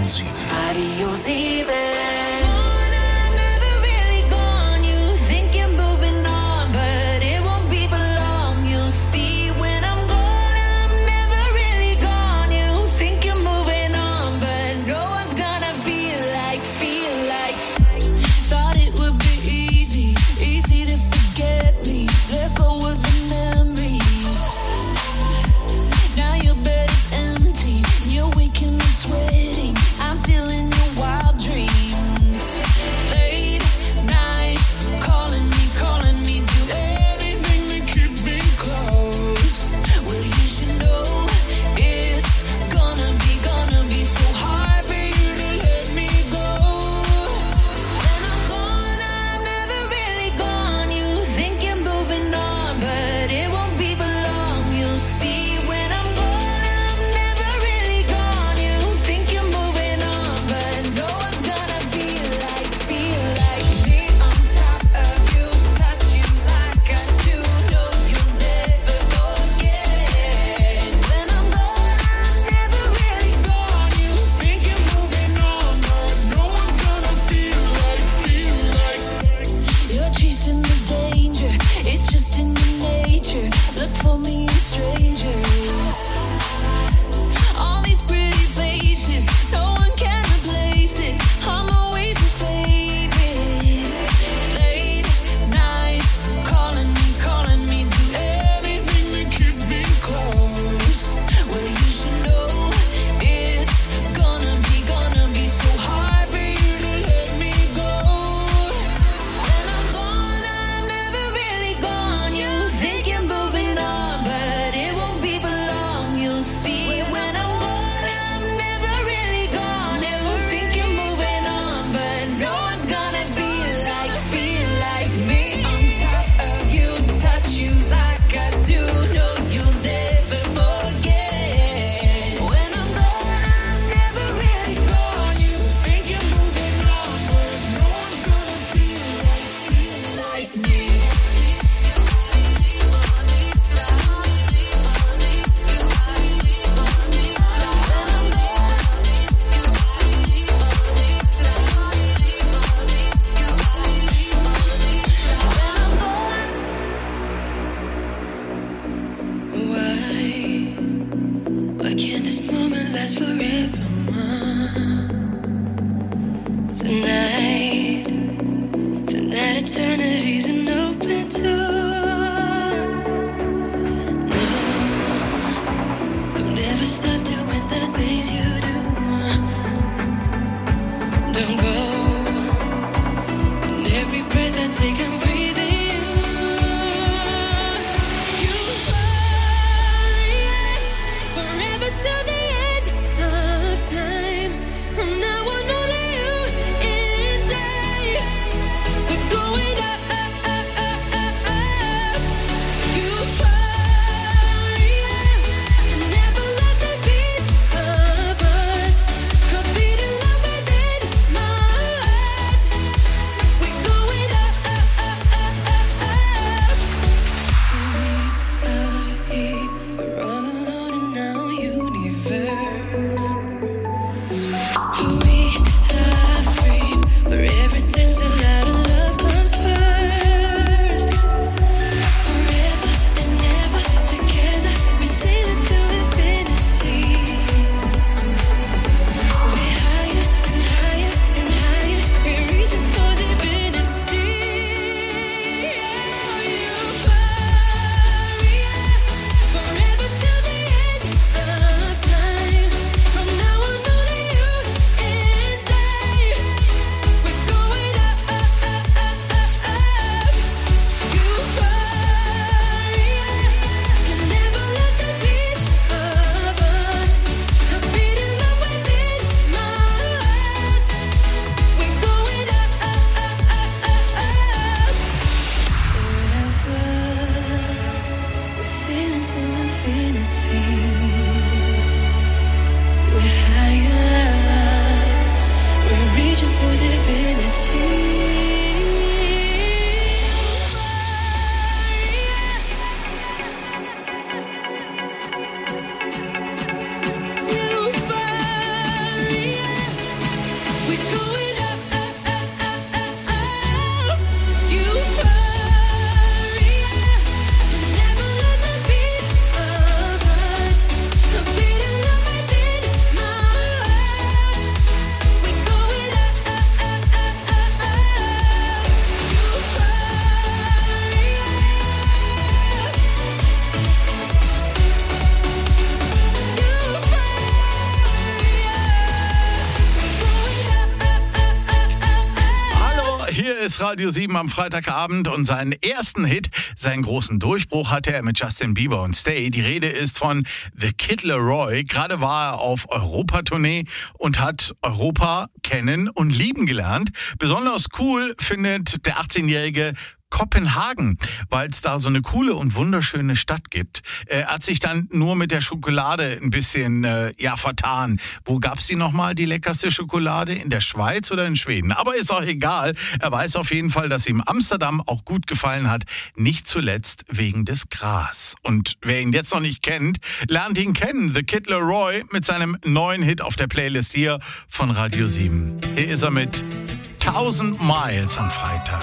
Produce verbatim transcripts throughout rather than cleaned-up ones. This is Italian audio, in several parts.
Renzi. Adios, ist Radio sieben am Freitagabend und seinen ersten Hit, seinen großen Durchbruch hatte er mit Justin Bieber und Stay. Die Rede ist von The Kid Laroi. Gerade war er auf Europatournee und hat Europa kennen und lieben gelernt. Besonders cool findet der achtzehnjährige Kopenhagen, weil es da so eine coole und wunderschöne Stadt gibt. Er hat sich dann nur mit der Schokolade ein bisschen äh, ja vertan. Wo gab's die nochmal, die leckerste Schokolade? In der Schweiz oder in Schweden? Aber ist auch egal. Er weiß auf jeden Fall, dass ihm Amsterdam auch gut gefallen hat. Nicht zuletzt wegen des Gras. Und wer ihn jetzt noch nicht kennt, lernt ihn kennen. The Kid Laroi mit seinem neuen Hit auf der Playlist hier von Radio sieben. Hier ist er mit Thousand Miles am Freitag.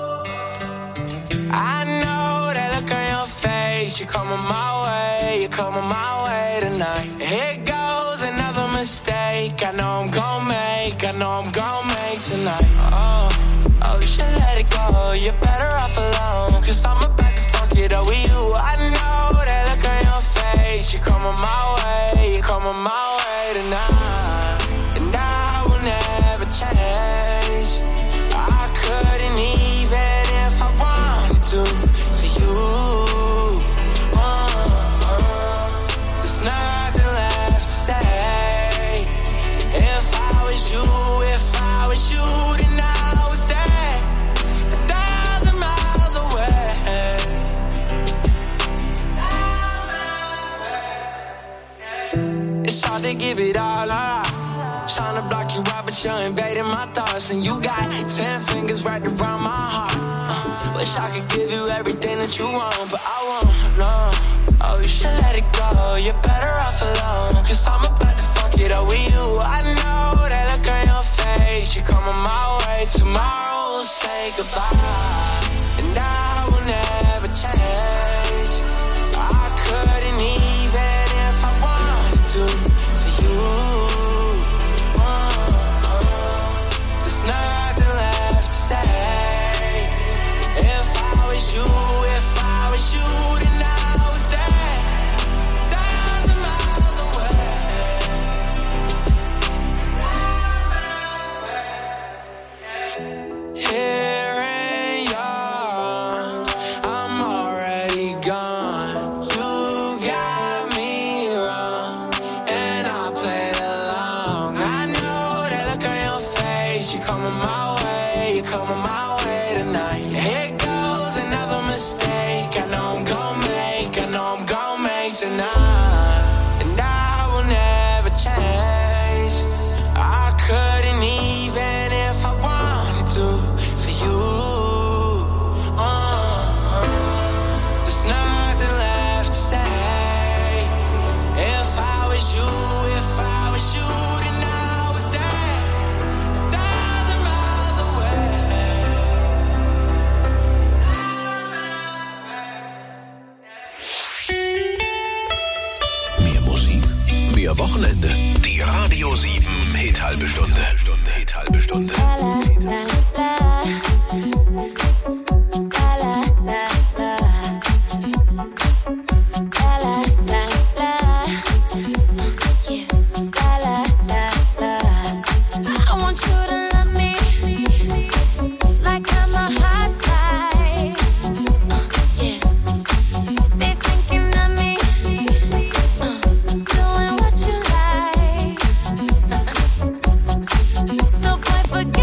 I know that look on your face. You're coming my way, you're coming my way tonight. Here goes another mistake. I know I'm gon' make, I know I'm gon' make tonight. Oh, oh, you should let it go. You're better off alone. Cause I'm about to fuck it up with you. I know that look on your face. You're coming my way, you're coming my way tonight. And I will never change. I couldn't even if I wanted to for you. Uh, uh, there's nothing left to say. If I was you, if I was you, then I was there, a thousand miles away. It's hard to give it all up. Trying to block you out, but you're invading my thoughts. And you got ten fingers right around my heart. uh, Wish I could give you everything that you want, but I won't, no. Oh, you should let it go. You're better off alone. Cause I'm about to fuck it up with you. I know that look on your face. You're coming my way. Tomorrow we'll say goodbye. And I will never change. I couldn't even if I wanted to for you. Nothing left to say. If I was you, if I was you, then I was there, thousand miles away. Here in yours, I'm already gone. You got me wrong, and I played along. I know that look on your face. You're coming my way, you're coming my way tonight. Here goes another mistake. I know I'm gon' make, I know I'm gon' make tonight. And I will never change. I couldn't even if I wanted to for you. uh, uh, There's nothing left to say. If I was you, if I was you, then I was there, thousand miles away. Mehr Musik, mehr Wochenende. Die Radio sieben Hit halbe Stunde. Hit halbe Stunde. I want you to love me like I'm a hot guy. Uh, yeah. Be thinking of me, uh, doing what you like. So boy, forget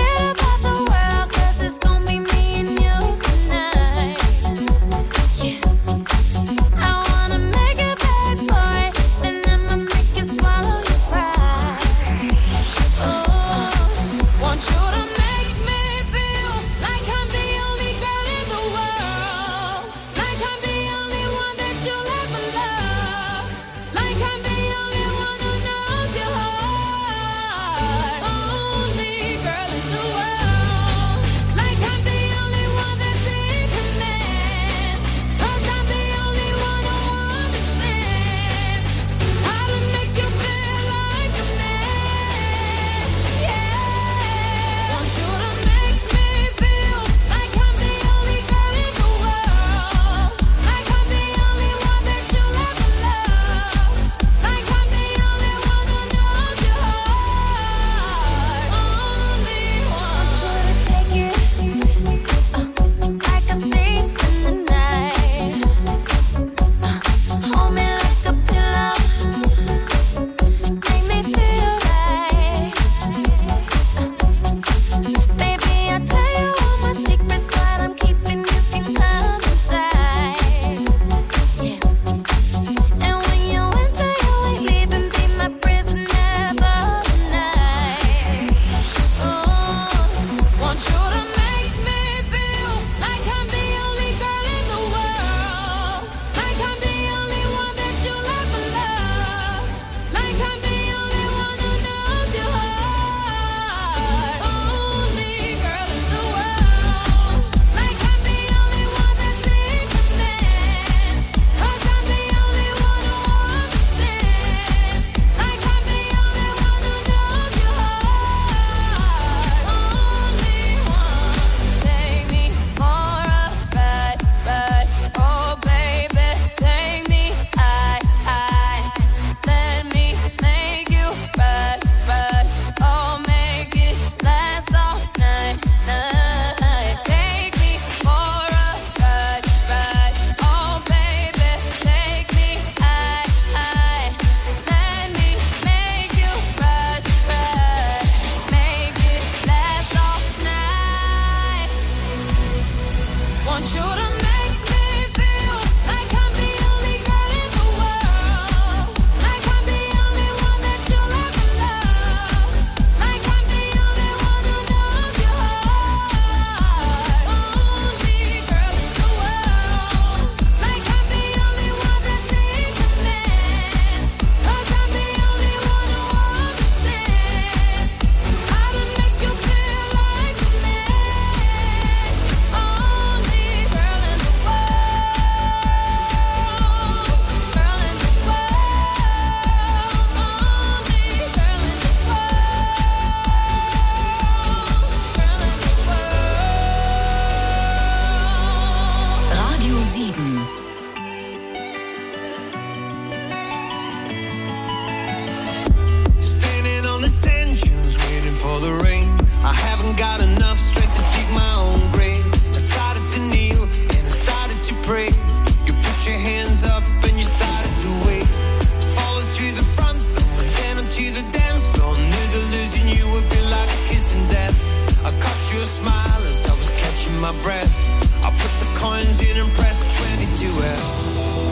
your smile as I was catching my breath. I put the coins in and pressed twenty-two F.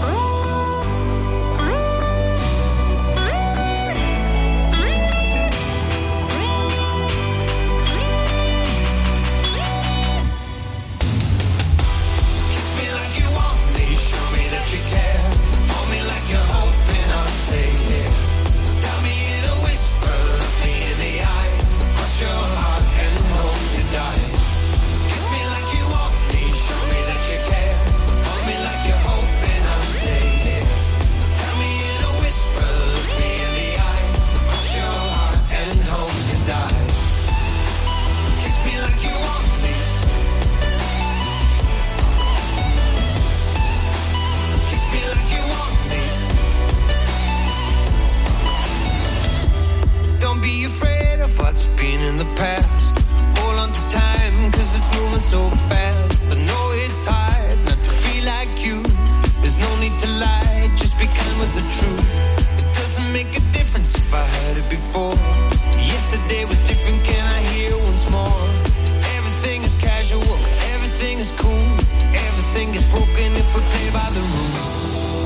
In the past, hold on to time, cause it's moving so fast. I know it's hard not to be like you. There's no need to lie, just be kind with the truth. It doesn't make a difference if I heard it before. Yesterday was different, can I hear once more? Everything is casual, everything is cool. Everything is broken if we play by the rules.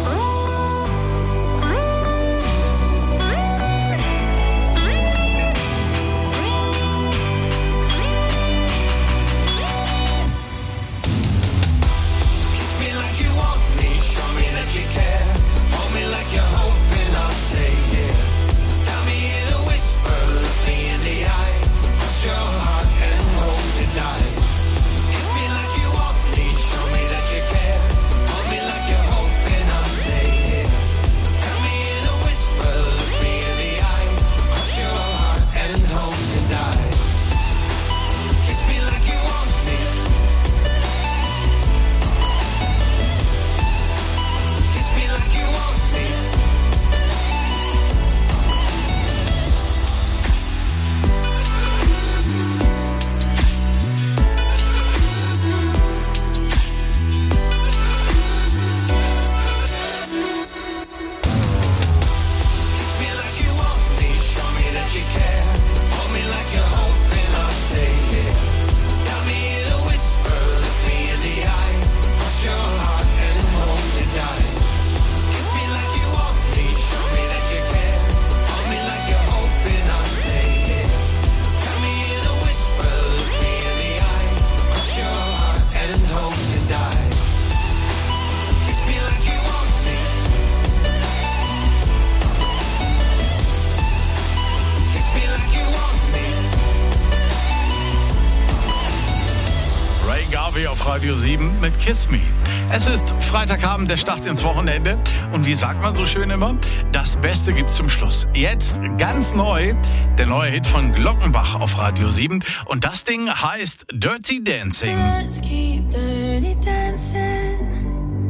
Auf Radio sieben mit Kiss Me. Es ist Freitagabend, der Start ins Wochenende. Und wie sagt man so schön immer, das Beste gibt's zum Schluss. Jetzt ganz neu, der neue Hit von Glockenbach auf Radio sieben. Und das Ding heißt Dirty Dancing. Let's keep dirty dancing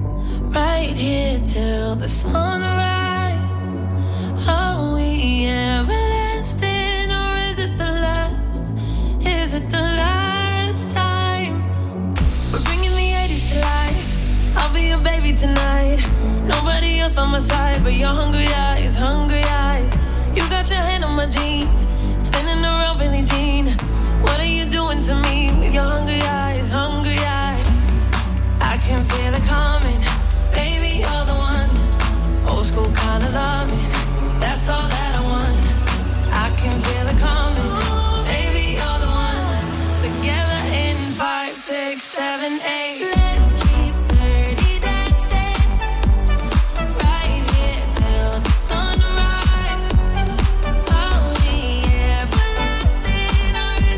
right here till the sunrise. Are we everlasting or is it the last? Is it the last time? We're bringing the eighties to life. I'll be your baby tonight. Nobody else by my side but your hungry eyes, hungry eyes. You got your hand on my jeans, spinning around Billie Jean. What are you doing to me with your hungry eyes, hungry eyes? I can feel it coming, baby, you're the one. Old school kind of loving, that's all that I want. I can feel it coming, baby, you're the one. Together in five, six, seven, eight. Let's keep dirty dancing right here till the sunrise. Are we everlasting or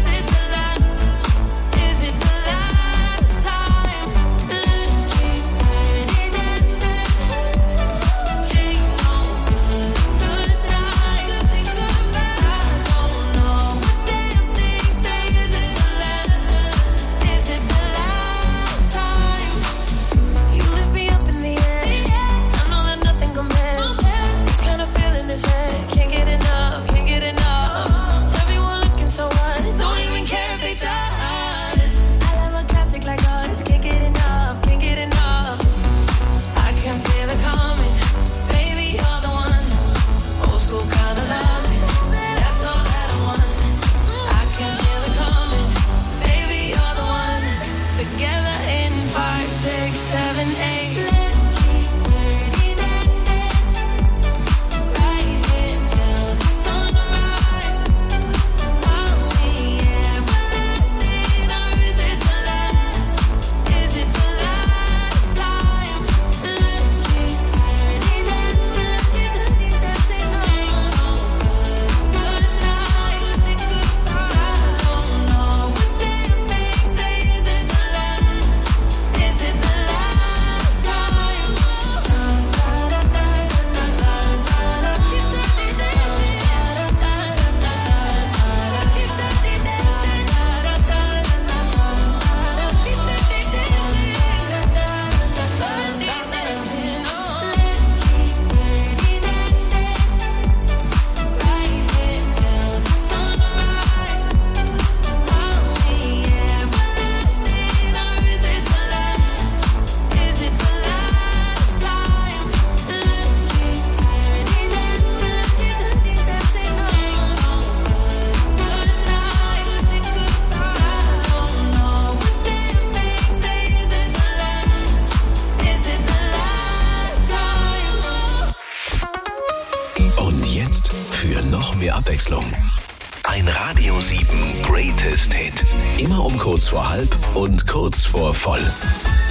Werbung. Ein Radio sieben Greatest Hit. Immer um kurz vor halb und kurz vor voll.